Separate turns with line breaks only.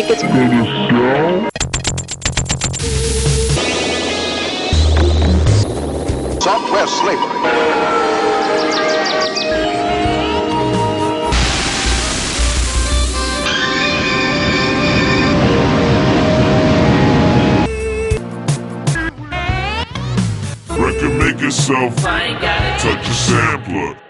it's
Southwest slavery.
Record make yourself touch a sampler.